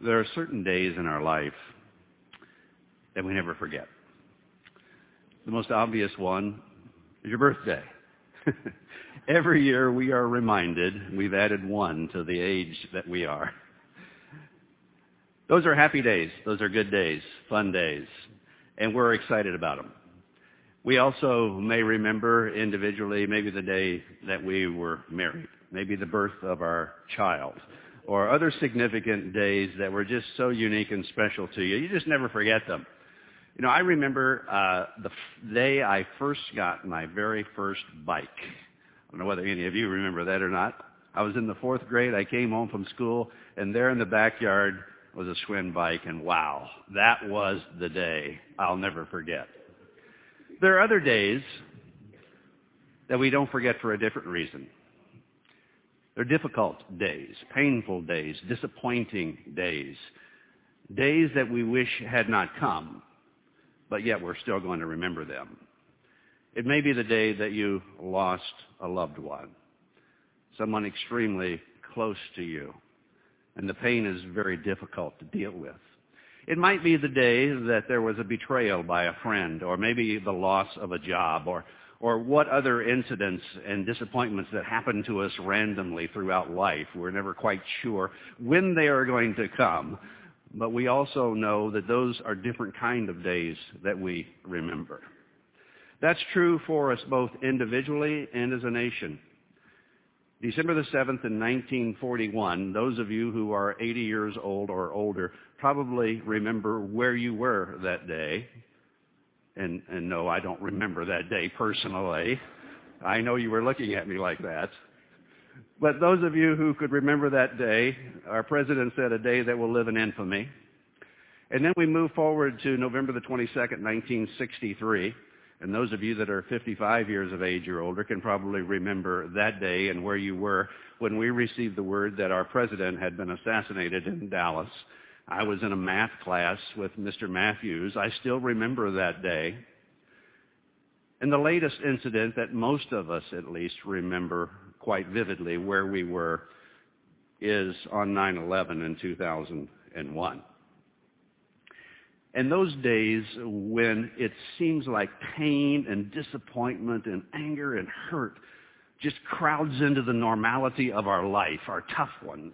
There are certain days in our life that we never forget. The most obvious one is your birthday. Every year we are reminded we've added one to the age that we are. Those are happy days. Those are good days, fun days, and we're excited about them. We also may remember individually maybe the day that we were married, maybe the birth of our child, or other significant days that were just so unique and special to you. You just never forget them. You know, I remember the day I first got my very first bike. I don't know whether any of you remember that or not. I was in the 4th grade. I came home from school, and there in the backyard was a Schwinn bike, and wow, that was the day I'll never forget. There are other days that we don't forget for a different reason. They're difficult days, painful days, disappointing days, days that we wish had not come, but yet we're still going to remember them. It may be the day that you lost a loved one, someone extremely close to you, and the pain is very difficult to deal with. It might be the day that there was a betrayal by a friend, or maybe the loss of a job, or what other incidents and disappointments that happen to us randomly throughout life. We're never quite sure when they are going to come, but we also know that those are different kind of days that we remember. That's true for us both individually and as a nation. December the 7th in 1941, those of you who are 80 years old or older probably remember where you were that day. And no, I don't remember that day personally. I know you were looking at me like that. But those of you who could remember that day, our president said a day that will live in infamy. And then we move forward to November the 22nd, 1963. And those of you that are 55 years of age or older can probably remember that day and where you were when we received the word that our president had been assassinated in Dallas. I was in a math class with Mr. Matthews. I still remember that day. And the latest incident that most of us at least remember quite vividly where we were is on 9/11 in 2001. And those days when it seems like pain and disappointment and anger and hurt just crowds into the normality of our life, our tough ones,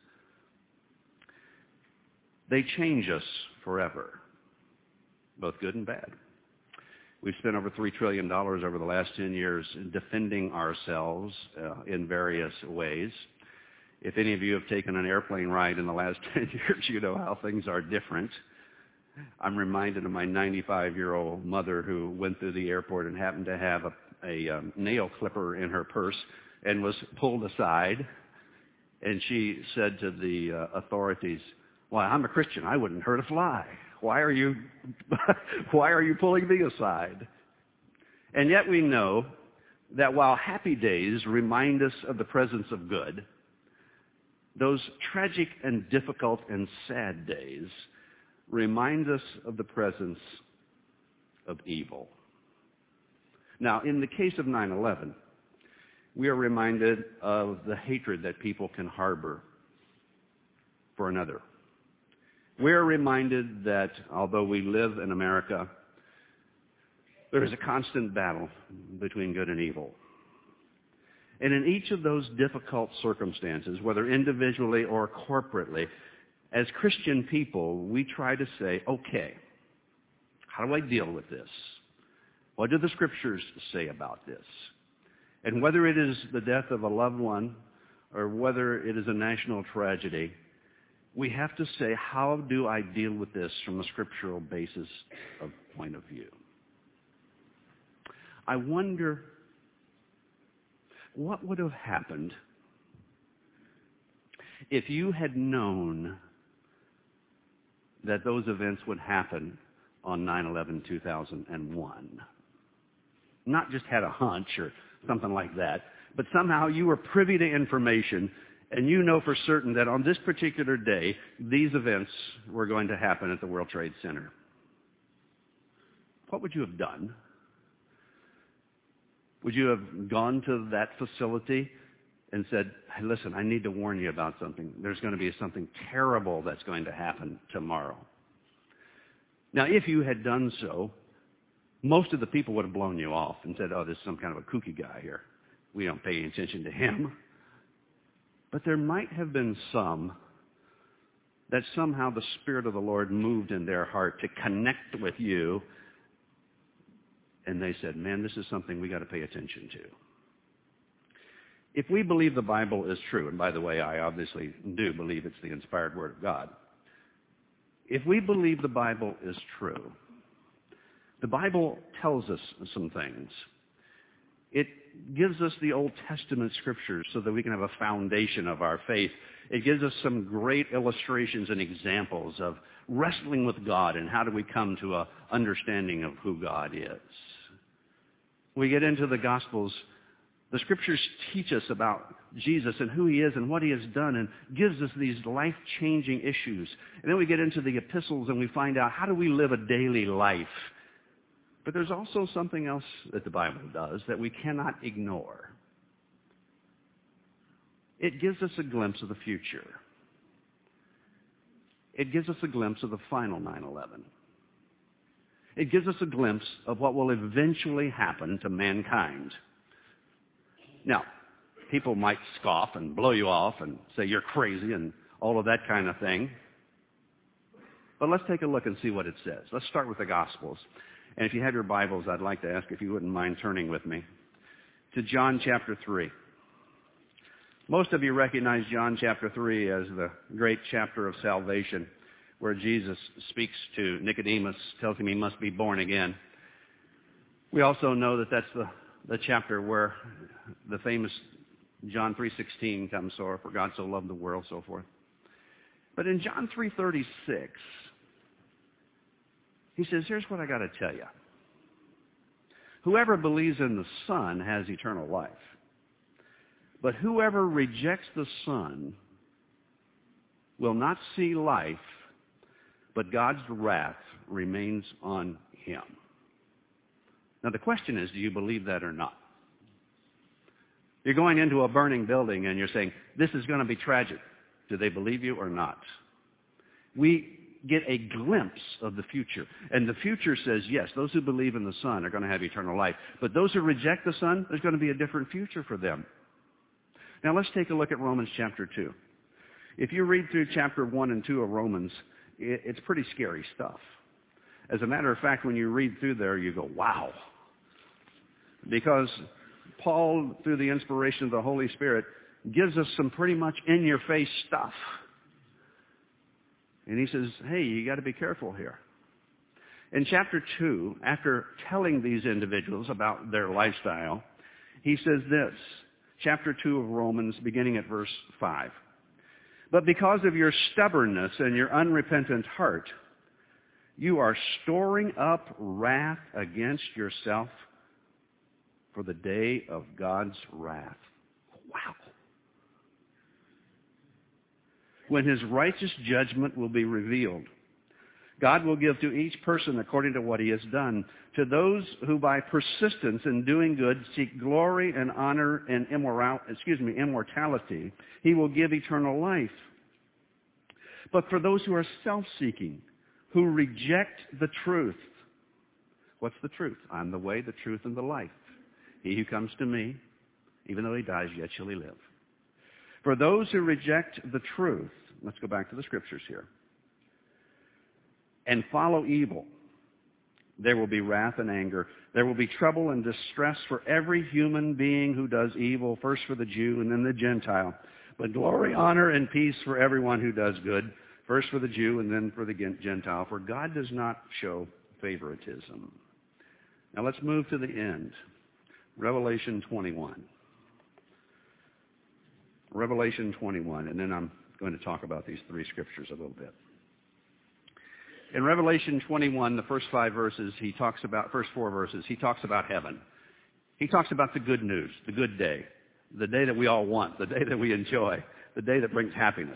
they change us forever, both good and bad. We've spent over $3 trillion over the last 10 years defending ourselves in various ways. If any of you have taken an airplane ride in the last 10 years, you know how things are different. I'm reminded of my 95-year-old mother who went through the airport and happened to have a nail clipper in her purse and was pulled aside. And she said to the authorities, "Why, I'm a Christian. I wouldn't hurt a fly. Why are you pulling me aside?" And yet we know that while happy days remind us of the presence of good, those tragic and difficult and sad days remind us of the presence of evil. Now, in the case of 9/11, we are reminded of the hatred that people can harbor for another. We are reminded that although we live in America, there is a constant battle between good and evil. And in each of those difficult circumstances, whether individually or corporately, as Christian people, we try to say, okay, how do I deal with this? What do the Scriptures say about this? And whether it is the death of a loved one or whether it is a national tragedy, we have to say, how do I deal with this from a scriptural basis of point of view? I wonder what would have happened if you had known that those events would happen on 9/11/2001. Not just had a hunch or something like that, but somehow you were privy to information and you know for certain that on this particular day, these events were going to happen at the World Trade Center. What would you have done? Would you have gone to that facility and said, hey, listen, I need to warn you about something. There's going to be something terrible that's going to happen tomorrow. Now, if you had done so, most of the people would have blown you off and said, oh, this is some kind of a kooky guy here. We don't pay any attention to him. But there might have been some that somehow the Spirit of the Lord moved in their heart to connect with you. And they said, man, this is something we got to pay attention to. If we believe the Bible is true, and by the way, I obviously do believe it's the inspired Word of God. If we believe the Bible is true, the Bible tells us some things. It gives us the Old Testament scriptures so that we can have a foundation of our faith. It gives us some great illustrations and examples of wrestling with God and how do we come to an understanding of who God is. We get into the Gospels. The scriptures teach us about Jesus and who he is and what he has done and gives us these life-changing issues. And then we get into the epistles and we find out how do we live a daily life. But there's also something else that the Bible does that we cannot ignore. It gives us a glimpse of the future. It gives us a glimpse of the final 9/11. It gives us a glimpse of what will eventually happen to mankind. Now, people might scoff and blow you off and say you're crazy and all of that kind of thing. But let's take a look and see what it says. Let's start with the Gospels. And if you have your Bibles, I'd like to ask if you wouldn't mind turning with me to John chapter 3. Most of you recognize John chapter 3 as the great chapter of salvation where Jesus speaks to Nicodemus, tells him he must be born again. We also know that that's the chapter where the famous John 3:16 comes, for God so loved the world, so forth. But in John 3:36, he says, here's what I got to tell you. Whoever believes in the Son has eternal life. But whoever rejects the Son will not see life, but God's wrath remains on him. Now the question is, do you believe that or not? You're going into a burning building and you're saying, this is going to be tragic. Do they believe you or not? We get a glimpse of the future. And the future says, yes, those who believe in the Son are going to have eternal life. But those who reject the Son, there's going to be a different future for them. Now let's take a look at Romans chapter 2. If you read through chapter 1 and 2 of Romans, it's pretty scary stuff. As a matter of fact, when you read through there, you go, wow. Because Paul, through the inspiration of the Holy Spirit, gives us some pretty much in-your-face stuff. And he says, hey, you got to be careful here. In chapter 2, after telling these individuals about their lifestyle, he says this, chapter 2 of Romans, beginning at verse 5. But because of your stubbornness and your unrepentant heart, you are storing up wrath against yourself for the day of God's wrath. Wow. When his righteous judgment will be revealed, God will give to each person according to what he has done. To those who by persistence in doing good seek glory and honor and immortality, he will give eternal life. But for those who are self-seeking, who reject the truth, what's the truth? I'm the way, the truth, and the life. He who comes to me, even though he dies, yet shall he live. For those who reject the truth, let's go back to the scriptures here, and follow evil, there will be wrath and anger. There will be trouble and distress for every human being who does evil, first for the Jew and then the Gentile. But glory, honor, and peace for everyone who does good, first for the Jew and then for the Gentile. For God does not show favoritism. Now let's move to the end. Revelation 21. Revelation 21, and then I'm going to talk about these three scriptures a little bit. In Revelation 21, the first 5 verses, first 4 verses, he talks about heaven. He talks about the good news, the good day, the day that we all want, the day that we enjoy, the day that brings happiness.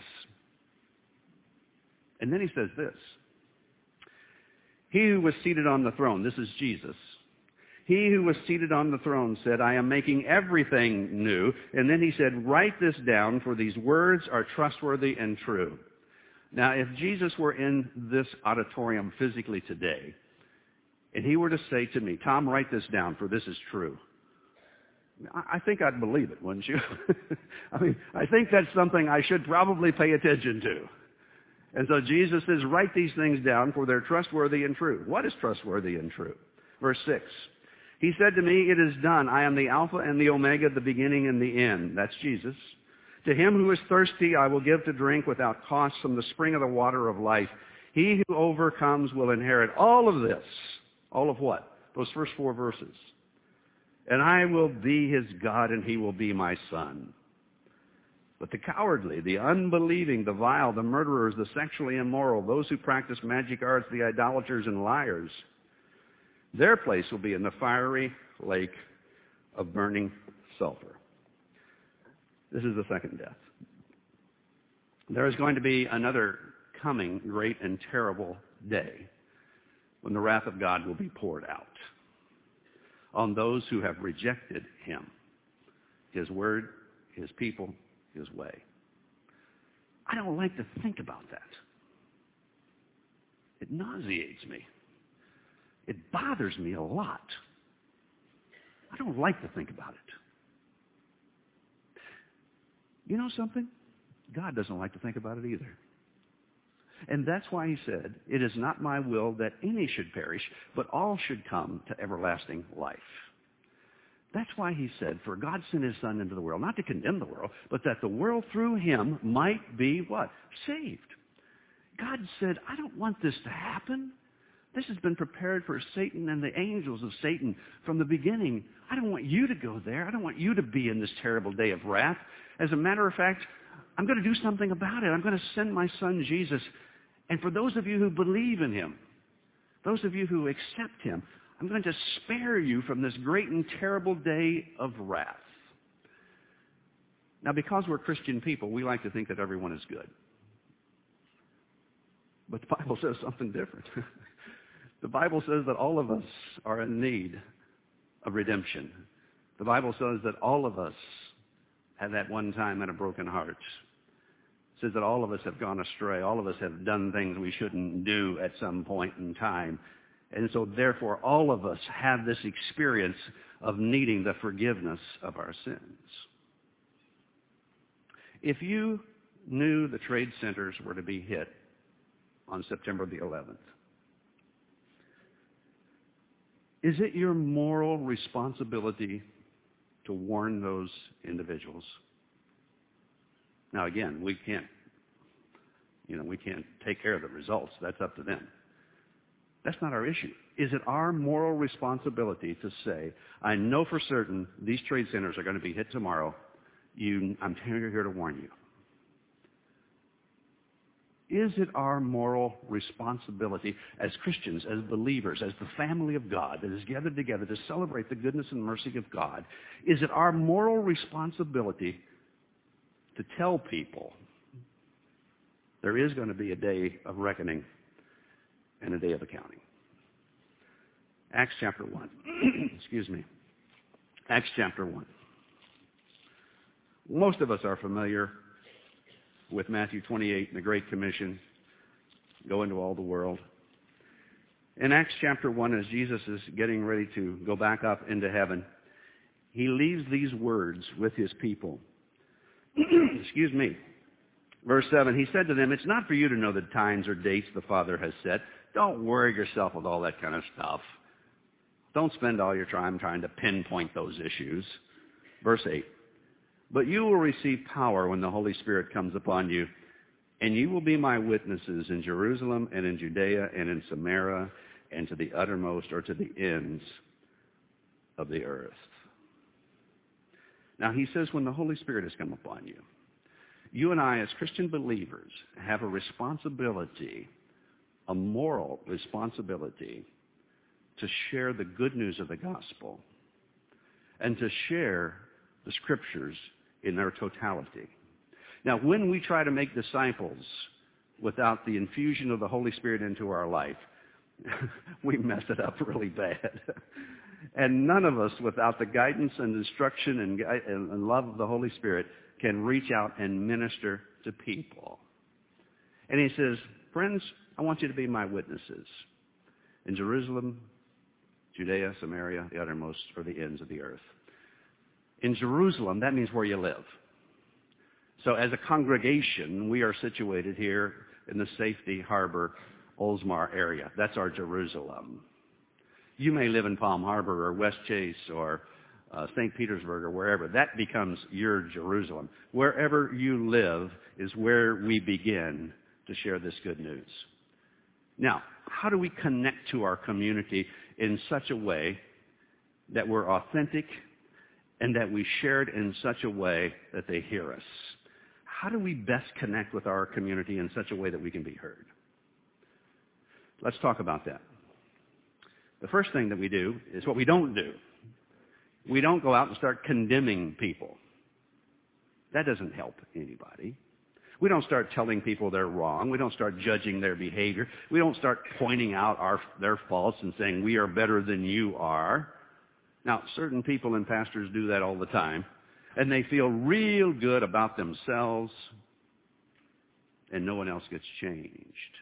And then he says this, he who was seated on the throne, this is Jesus, He who was seated on the throne said, I am making everything new. And then he said, write this down, for these words are trustworthy and true. Now, if Jesus were in this auditorium physically today, and he were to say to me, Tom, write this down, for this is true, I think I'd believe it, wouldn't you? I think that's something I should probably pay attention to. And so Jesus says, write these things down, for they're trustworthy and true. What is trustworthy and true? Verse 6. He said to me, it is done. I am the Alpha and the Omega, the beginning and the end. That's Jesus. To him who is thirsty, I will give to drink without cost from the spring of the water of life. He who overcomes will inherit all of this. All of what? Those first 4 verses. And I will be his God, and he will be my son. But the cowardly, the unbelieving, the vile, the murderers, the sexually immoral, those who practice magic arts, the idolaters and liars, their place will be in the fiery lake of burning sulfur. This is the second death. There is going to be another coming great and terrible day when the wrath of God will be poured out on those who have rejected him, his word, his people, his way. I don't like to think about that. It nauseates me. It bothers me a lot. I don't like to think about it. You know something? God doesn't like to think about it either. And that's why he said, it is not my will that any should perish, but all should come to everlasting life. That's why he said, for God sent his Son into the world, not to condemn the world, but that the world through him might be what? Saved. God said, I don't want this to happen. This has been prepared for Satan and the angels of Satan from the beginning. I don't want you to go there. I don't want you to be in this terrible day of wrath. As a matter of fact, I'm going to do something about it. I'm going to send my son Jesus. And for those of you who believe in him, those of you who accept him, I'm going to spare you from this great and terrible day of wrath. Now, because we're Christian people, we like to think that everyone is good. But the Bible says something different. The Bible says that all of us are in need of redemption. The Bible says that all of us had that one time had a broken heart. It says that all of us have gone astray. All of us have done things we shouldn't do at some point in time. And so therefore all of us have this experience of needing the forgiveness of our sins. If you knew the trade centers were to be hit on September the 11th, is it your moral responsibility to warn those individuals? Now again, we can't take care of the results. That's up to them. That's not our issue. Is it our moral responsibility to say, I know for certain these trade centers are going to be hit tomorrow. I'm here to warn you. Is it our moral responsibility as Christians, as believers, as the family of God that is gathered together to celebrate the goodness and mercy of God, is it our moral responsibility to tell people there is going to be a day of reckoning and a day of accounting? Acts chapter 1. Excuse me. Acts chapter 1. Most of us are familiar with Matthew 28 and the Great Commission, go into all the world. In Acts chapter 1, as Jesus is getting ready to go back up into heaven, he leaves these words with his people. Excuse me. Verse 7, he said to them, it's not for you to know the times or dates the Father has set. Don't worry yourself with all that kind of stuff. Don't spend all your time trying to pinpoint those issues. Verse 8, but you will receive power when the Holy Spirit comes upon you, and you will be my witnesses in Jerusalem and in Judea and in Samaria and to the uttermost or to the ends of the earth. Now he says when the Holy Spirit has come upon you, you and I as Christian believers have a responsibility, a moral responsibility, to share the good news of the gospel and to share the scriptures in their totality. Now, when we try to make disciples without the infusion of the Holy Spirit into our life, we mess it up really bad. And none of us, without the guidance and instruction and love of the Holy Spirit, can reach out and minister to people. And he says, friends, I want you to be my witnesses in Jerusalem, Judea, Samaria, the uttermost, or the ends of the earth. In Jerusalem, that means where you live. So as a congregation, we are situated here in the Safety Harbor, Oldsmar area. That's our Jerusalem. You may live in Palm Harbor or West Chase or St. Petersburg or wherever. That becomes your Jerusalem. Wherever you live is where we begin to share this good news. Now, how do we connect to our community in such a way that we're authentic and that we share it in such a way that they hear us? How do we best connect with our community in such a way that we can be heard? Let's talk about that. The first thing that we do is what we don't do. We don't go out and start condemning people. That doesn't help anybody. We don't start telling people they're wrong. We don't start judging their behavior. We don't start pointing out their faults and saying we are better than you are. Now, certain people and pastors do that all the time, and they feel real good about themselves, and no one else gets changed.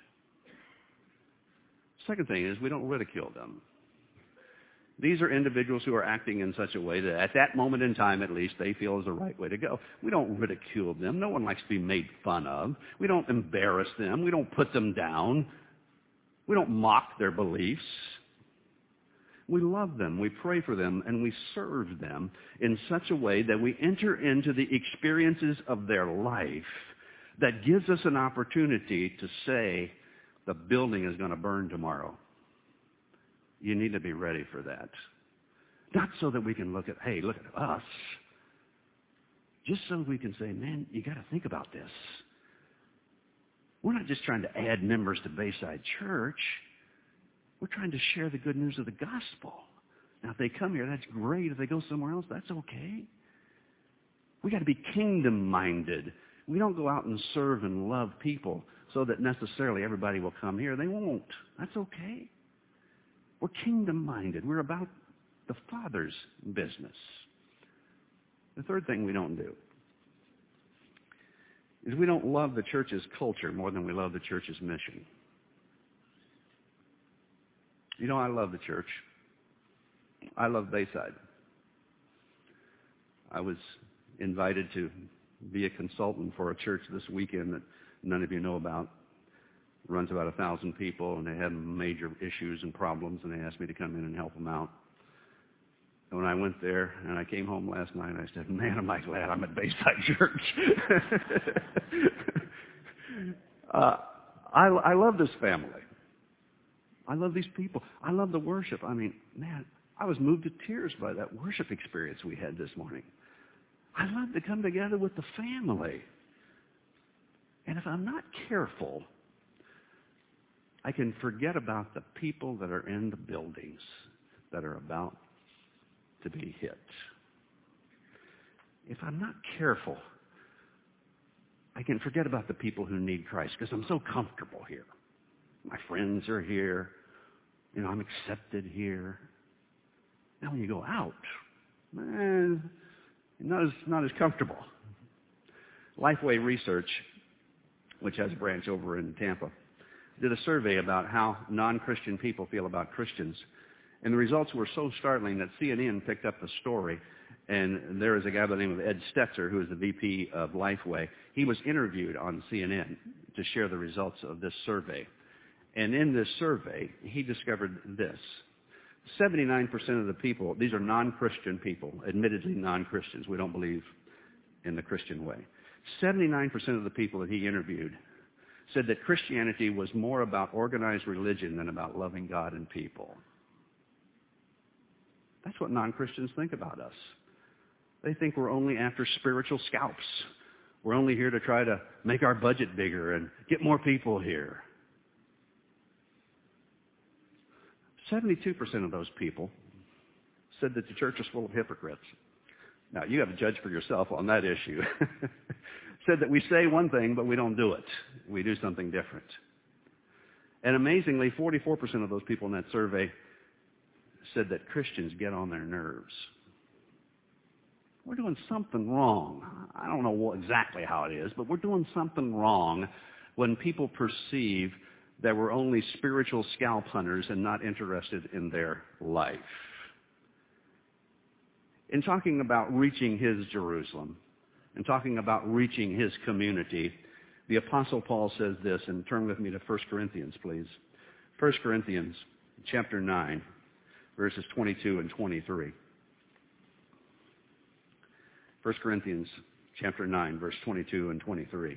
Second thing is we don't ridicule them. These are individuals who are acting in such a way that at that moment in time, at least, they feel is the right way to go. We don't ridicule them. No one likes to be made fun of. We don't embarrass them. We don't put them down. We don't mock their beliefs. We love them. We pray for them, and we serve them in such a way that we enter into the experiences of their life that gives us an opportunity to say, the building is going to burn tomorrow. You need to be ready for that. Not so that we can look at us. Just so we can say, man, you got to think about this. We're not just trying to add members to Bayside Church. We're trying to share the good news of the gospel. Now, if they come here, that's great. If they go somewhere else, that's okay. We got to be kingdom-minded. We don't go out and serve and love people so that necessarily everybody will come here. They won't. That's okay. We're kingdom-minded. We're about the Father's business. The third thing we don't do is we don't love the church's culture more than we love the church's mission. You know, I love the church. I love Bayside. I was invited to be a consultant for a church this weekend that none of you know about. It runs about 1,000 people, and they had major issues and problems, and they asked me to come in and help them out. And when I went there, and I came home last night, I said, man, am I glad I'm at Bayside Church. I love this family. I love these people. I love the worship. I mean, man, I was moved to tears by that worship experience we had this morning. I love to come together with the family. And if I'm not careful, I can forget about the people that are in the buildings that are about to be hit. If I'm not careful, I can forget about the people who need Christ because I'm so comfortable here. My friends are here. You know, I'm accepted here. Now when you go out, man, not as comfortable. Lifeway Research, which has a branch over in Tampa, did a survey about how non-Christian people feel about Christians. And the results were so startling that CNN picked up the story. And there is a guy by the name of Ed Stetzer, who is the VP of Lifeway. He was interviewed on CNN to share the results of this survey. And in this survey, he discovered this. 79% of the people, these are non-Christian people, admittedly non-Christians. We don't believe in the Christian way. 79% of the people that he interviewed said that Christianity was more about organized religion than about loving God and people. That's what non-Christians think about us. They think we're only after spiritual scalps. We're only here to try to make our budget bigger and get more people here. 72% of those people said that the church is full of hypocrites. Now, you have to judge for yourself on that issue. Said that we say one thing, but we don't do it. We do something different. And amazingly, 44% of those people in that survey said that Christians get on their nerves. We're doing something wrong. I don't know exactly how it is, but we're doing something wrong when people perceive that we're only spiritual scalp hunters and not interested in their life. In talking about reaching his Jerusalem, and talking about reaching his community, the Apostle Paul says this, and turn with me to 1 Corinthians, please. 1 Corinthians chapter 9, verses 22 and 23. 1 Corinthians chapter 9, verse 22 and 23.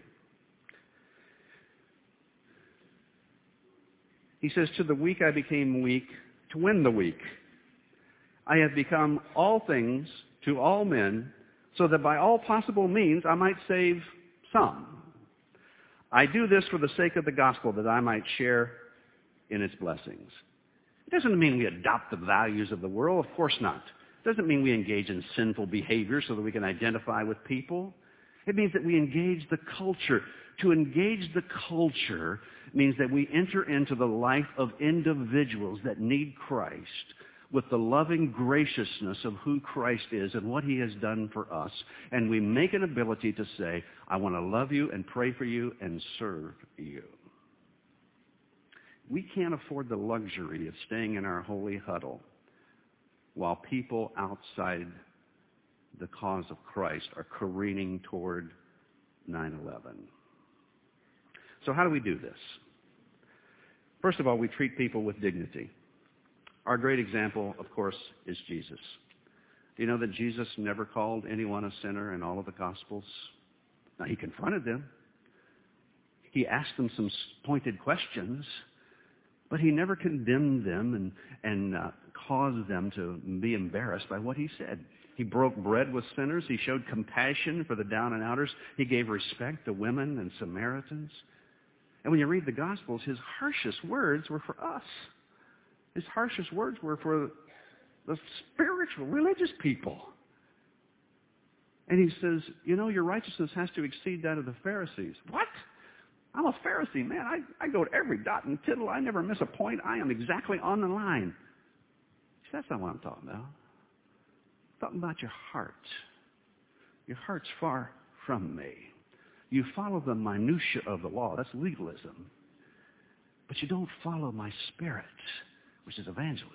He says, to the weak I became weak to win the weak. I have become all things to all men, so that by all possible means I might save some. I do this for the sake of the gospel, that I might share in its blessings. It doesn't mean we adopt the values of the world. Of course not. It doesn't mean we engage in sinful behavior so that we can identify with people. It means that we engage the culture. To engage the culture means that we enter into the life of individuals that need Christ with the loving graciousness of who Christ is and what he has done for us. And we make an ability to say, I want to love you and pray for you and serve you. We can't afford the luxury of staying in our holy huddle while people outside the cause of Christ are careening toward 9/11. So how do we do this? First of all, we treat people with dignity. Our great example, of course, is Jesus. Do you know that Jesus never called anyone a sinner in all of the Gospels? Now, he confronted them. He asked them some pointed questions, but he never condemned them and caused them to be embarrassed by what he said. He broke bread with sinners. He showed compassion for the down and outers. He gave respect to women and Samaritans. And when you read the Gospels, his harshest words were for us. His harshest words were for the spiritual, religious people. And he says, you know, your righteousness has to exceed that of the Pharisees. What? I'm a Pharisee, man. I go to every dot and tittle. I never miss a point. I am exactly on the line. See, that's not what I'm talking about. I'm talking about your heart. Your heart's far from me. You follow the minutiae of the law. That's legalism. But you don't follow my spirit, which is evangelism.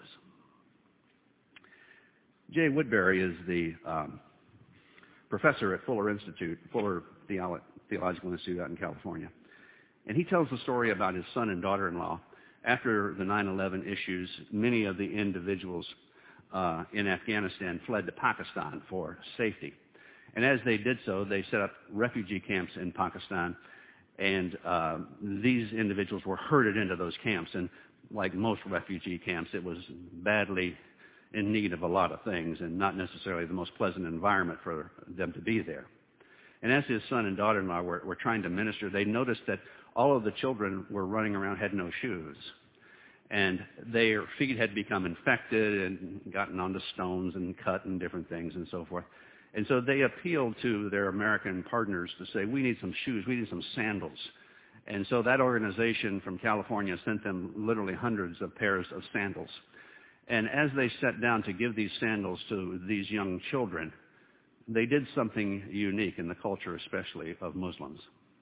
Jay Woodbury is the professor at Fuller Theological Institute out in California. And he tells the story about his son and daughter-in-law. After the 9/11 issues, many of the individuals in Afghanistan fled to Pakistan for safety. And as they did so, they set up refugee camps in Pakistan. And these individuals were herded into those camps. And like most refugee camps, it was badly in need of a lot of things and not necessarily the most pleasant environment for them to be there. And as his son and daughter-in-law were trying to minister, they noticed that all of the children were running around, had no shoes. And their feet had become infected and gotten onto stones and cut and different things and so forth. And so they appealed to their American partners to say, we need some shoes, we need some sandals. And so that organization from California sent them literally hundreds of pairs of sandals. And as they sat down to give these sandals to these young children, they did something unique in the culture, especially of Muslims.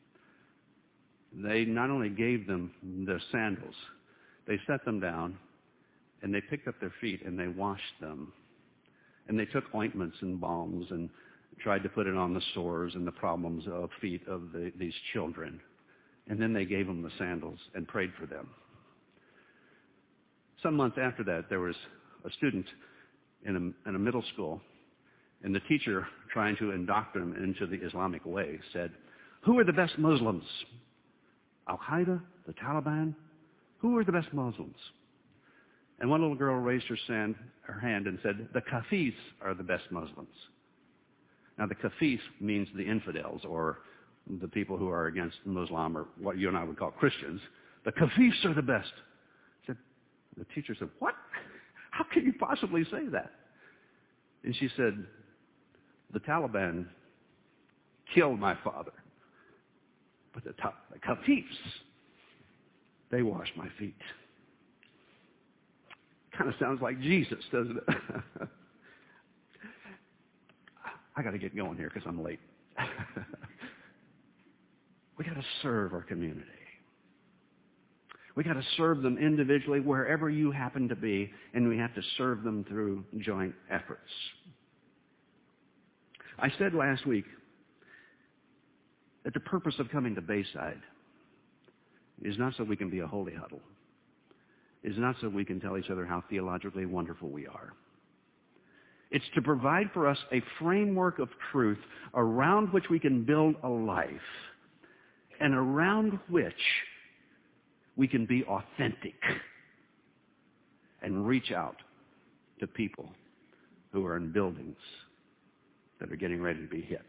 They not only gave them their sandals, they set them down and they picked up their feet and they washed them. And they took ointments and balms and tried to put it on the sores and the problems of feet of these children. And then they gave them the sandals and prayed for them. Some months after that, there was a student in a middle school, and the teacher, trying to indoctrinate them into the Islamic way, said, who are the best Muslims? Al-Qaeda? The Taliban? Who are the best Muslims? And one little girl raised her hand and said, the Kafis are the best Muslims. Now, the Kafis means the infidels, or the people who are against Muslim, or what you and I would call Christians. The Kafis are the best. The teacher said, what? How can you possibly say that? And she said, the Taliban killed my father. But the Kafis, they washed my feet. Kind of sounds like Jesus, doesn't it? I got to get going here because I'm late. We got to serve our community. We got to serve them individually wherever you happen to be, and we have to serve them through joint efforts. I said last week that the purpose of coming to Bayside is not so we can be a holy huddle. Is not so we can tell each other how theologically wonderful we are. It's to provide for us a framework of truth around which we can build a life and around which we can be authentic and reach out to people who are in buildings that are getting ready to be hit.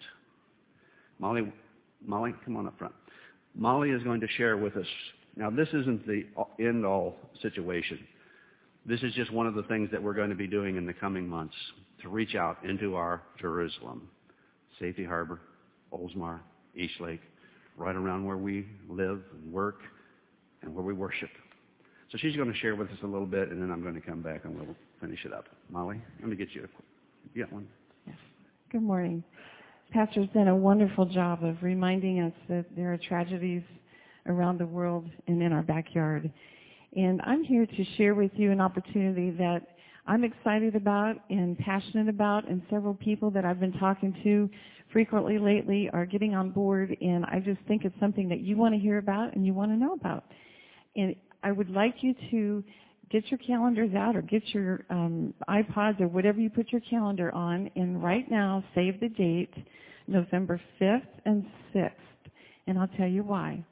Molly, come on up front. Molly is going to share with us. Now, this isn't the end-all situation. This is just one of the things that we're going to be doing in the coming months to reach out into our Jerusalem, Safety Harbor, Oldsmar, Eastlake, right around where we live and work and where we worship. So she's going to share with us a little bit, and then I'm going to come back and we'll finish it up. Molly, let me get you you got one? Yes. Good morning. Pastor's done a wonderful job of reminding us that there are tragedies around the world and in our backyard. And I'm here to share with you an opportunity that I'm excited about and passionate about, and several people that I've been talking to frequently lately are getting on board, and I just think it's something that you want to hear about and you want to know about. And I would like you to get your calendars out or get your iPods or whatever you put your calendar on, and right now save the date, November 5th and 6th, and I'll tell you why.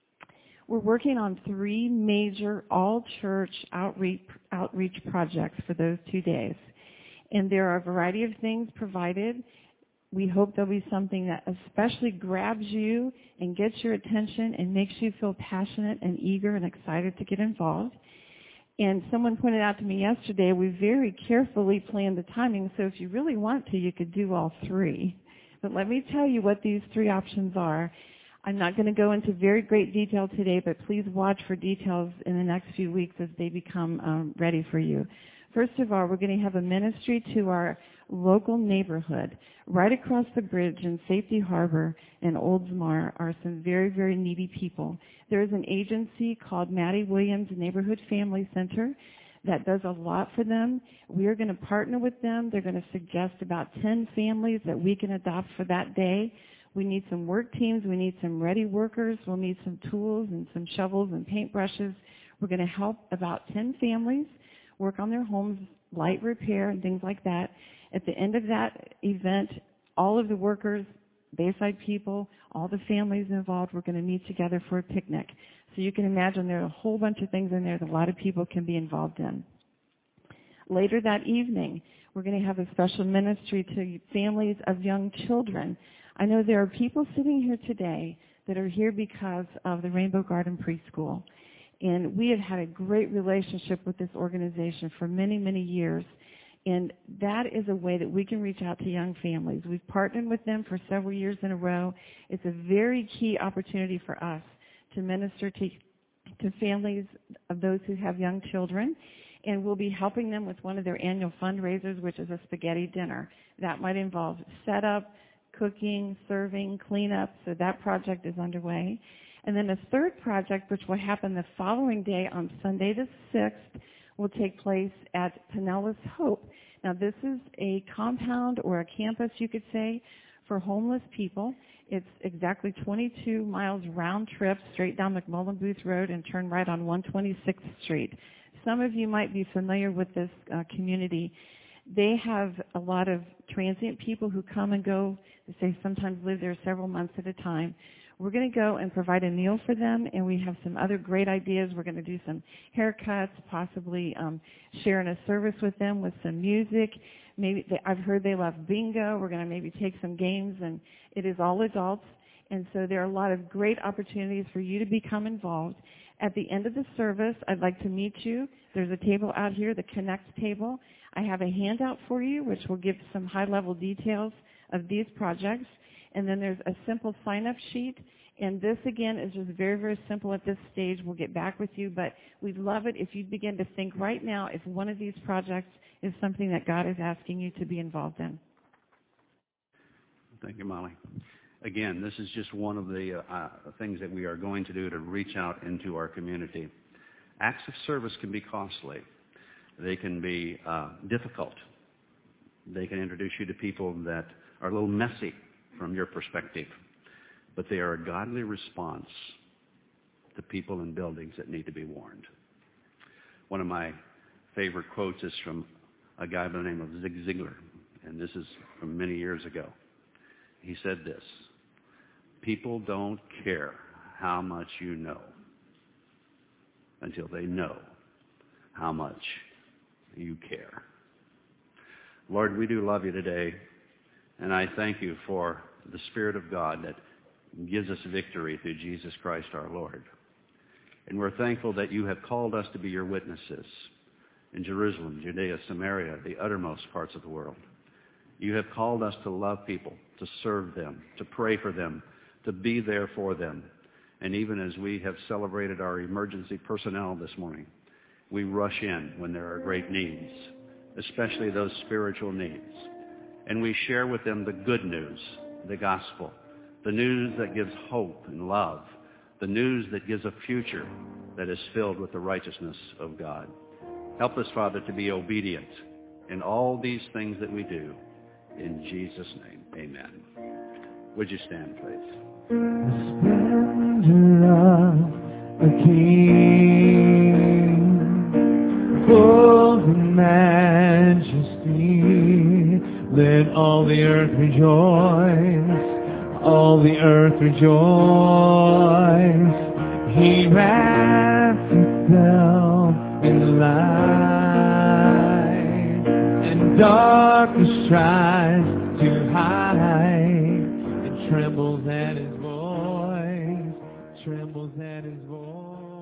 We're working on 3 major all-church outreach projects for those 2 days. And there are a variety of things provided. We hope there'll be something that especially grabs you and gets your attention and makes you feel passionate and eager and excited to get involved. And someone pointed out to me yesterday, we very carefully planned the timing, so if you really want to, you could do all 3. But let me tell you what these 3 options are. I'm not going to go into very great detail today, but please watch for details in the next few weeks as they become ready for you. First of all, we're going to have a ministry to our local neighborhood. Right across the bridge in Safety Harbor and Oldsmar are some very, very needy people. There is an agency called Maddie Williams Neighborhood Family Center that does a lot for them. We are going to partner with them. They're going to suggest about 10 families that we can adopt for that day. We need some work teams. We need some ready workers. We'll need some tools and some shovels and paintbrushes. We're going to help about 10 families work on their homes, light repair and things like that. At the end of that event, all of the workers, Bayside people, all the families involved, we're going to meet together for a picnic. So you can imagine there are a whole bunch of things in there that a lot of people can be involved in. Later that evening, we're going to have a special ministry to families of young children. I know there are people sitting here today that are here because of the Rainbow Garden Preschool. And we have had a great relationship with this organization for many, many years. And that is a way that we can reach out to young families. We've partnered with them for several years in a row. It's a very key opportunity for us to minister to families of those who have young children. And we'll be helping them with one of their annual fundraisers, which is a spaghetti dinner. That might involve setup, cooking, serving, cleanup. So that project is underway. And then a third project, which will happen the following day on Sunday the 6th, will take place at Pinellas Hope. Now, this is a compound or a campus, you could say, for homeless people. It's exactly 22 miles round trip straight down McMullen Booth Road and turn right on 126th Street. Some of you might be familiar with this community. They have a lot of transient people who come and go. They sometimes live there several months at a time. We're going to go and provide a meal for them, and we have some other great ideas. We're going to do some haircuts, possibly sharing a service with them with some music. I've heard they love bingo. We're going to maybe take some games, and it is all adults. And so there are a lot of great opportunities for you to become involved. At the end of the service, I'd like to meet you. There's a table out here, the Connect table. I have a handout for you, which will give some high-level details of these projects. and then there's a simple sign-up sheet. And this, again, is just very, very simple at this stage. We'll get back with you, but we'd love it if you'd begin to think right now if one of these projects is something that God is asking you to be involved in. Thank you, Molly. Again, this is just one of the things that we are going to do to reach out into our community. Acts of service can be costly. They can be difficult. They can introduce you to people that are a little messy from your perspective, but they are a godly response to people and buildings that need to be warned. One of my favorite quotes is from a guy by the name of Zig Ziglar, and this is from many years ago. He said this: people don't care how much you know until they know how much you care. Lord, we do love you today, and I thank you for the Spirit of God that gives us victory through Jesus Christ our Lord. And we're thankful that you have called us to be your witnesses in Jerusalem, Judea, Samaria, the uttermost parts of the world. You have called us to love people, to serve them, to pray for them, to be there for them. And even as we have celebrated our emergency personnel this morning, we rush in when there are great needs, especially those spiritual needs. And we share with them the good news, the gospel, the news that gives hope and love, the news that gives a future that is filled with the righteousness of God. Help us, Father, to be obedient in all these things that we do. In Jesus' name, amen. Would you stand, please? The splendor of a king, full of majesty, let all the earth rejoice, all the earth rejoice. He wraps himself in light, and darkness tries to hide, and trembles at his voice, trembles at his voice.